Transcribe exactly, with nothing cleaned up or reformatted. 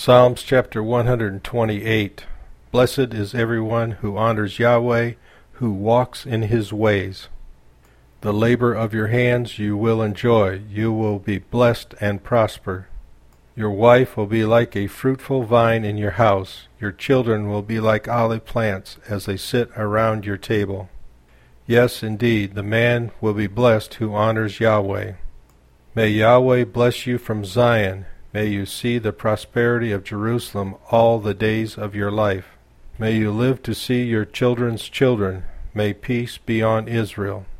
Psalms chapter one hundred twenty-eight. Blessed is everyone who honors Yahweh, who walks in his ways. The labor of your hands you will enjoy. You will be blessed and prosper. Your wife will be like a fruitful vine in your house. Your children will be like olive plants as they sit around your table. Yes, indeed, the man will be blessed who honors Yahweh. May Yahweh bless you from Zion. May you see the prosperity of Jerusalem all the days of your life. May you live to see your children's children. May peace be on Israel.